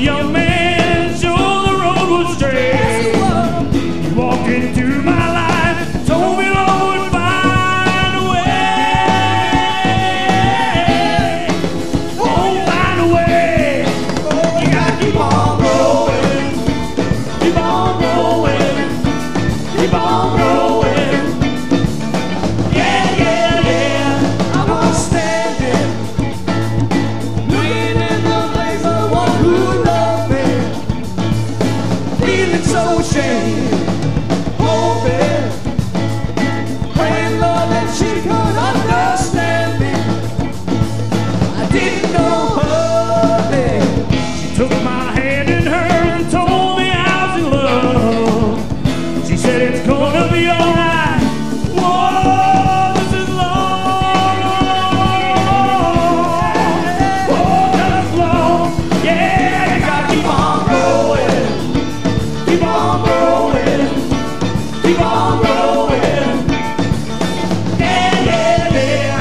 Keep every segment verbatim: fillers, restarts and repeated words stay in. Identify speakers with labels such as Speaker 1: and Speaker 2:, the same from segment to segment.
Speaker 1: young man, sure the road was straight. He walked into my life, told me Lord would find a way. Oh, find a way. You gotta keep on growing, keep on growing, keep on growing. Yeah, yeah, yeah. I was standing, looking in the face of one who loved me, feeling so ashamed, hoping, praying, Lord, that she could understand me. I didn't know her name. She took my hand in hers and told me I was in love. She said it's gonna be alright. Whoa, this is long. Oh, just long. Yeah, you gotta keep on growing, keep on growing, keep on growing. Yeah, yeah, yeah.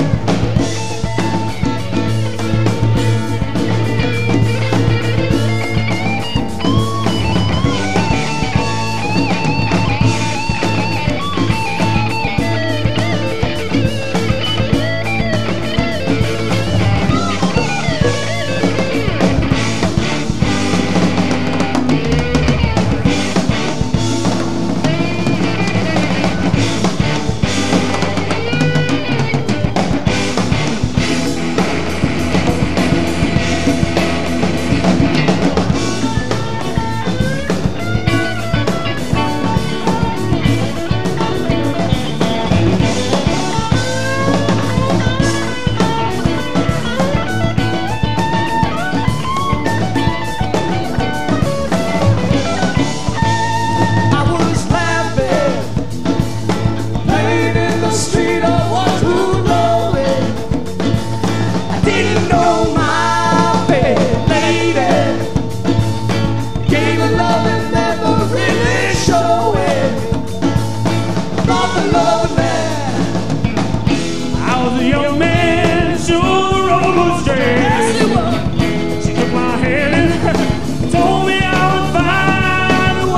Speaker 1: I was laughing, playing in the street of one who know me. I didn't know my baby lady, gave her love and never really show it. Thought the love man, I was a young man, sure the road was straight. She took my hand and told me I would find a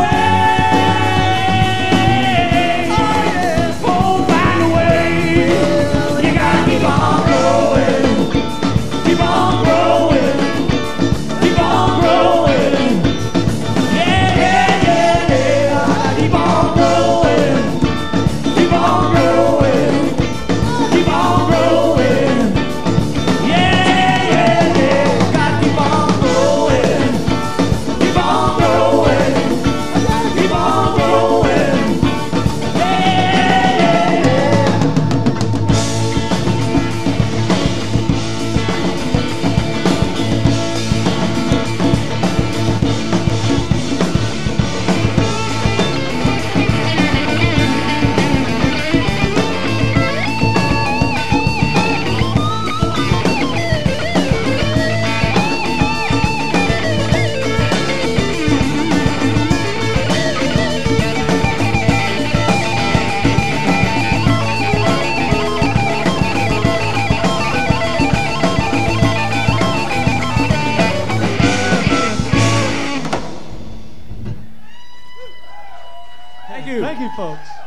Speaker 1: way. Oh, find a way. You gotta keep on growing, keep on growing, keep on growing. Yeah, yeah, yeah, yeah. Keep on growing, keep on growing, keep on growing. Yeah, yeah, yeah. Gotta keep on growing, keep on growing, keep on growing. Yeah, yeah, yeah.
Speaker 2: Thank you. Thank you, folks.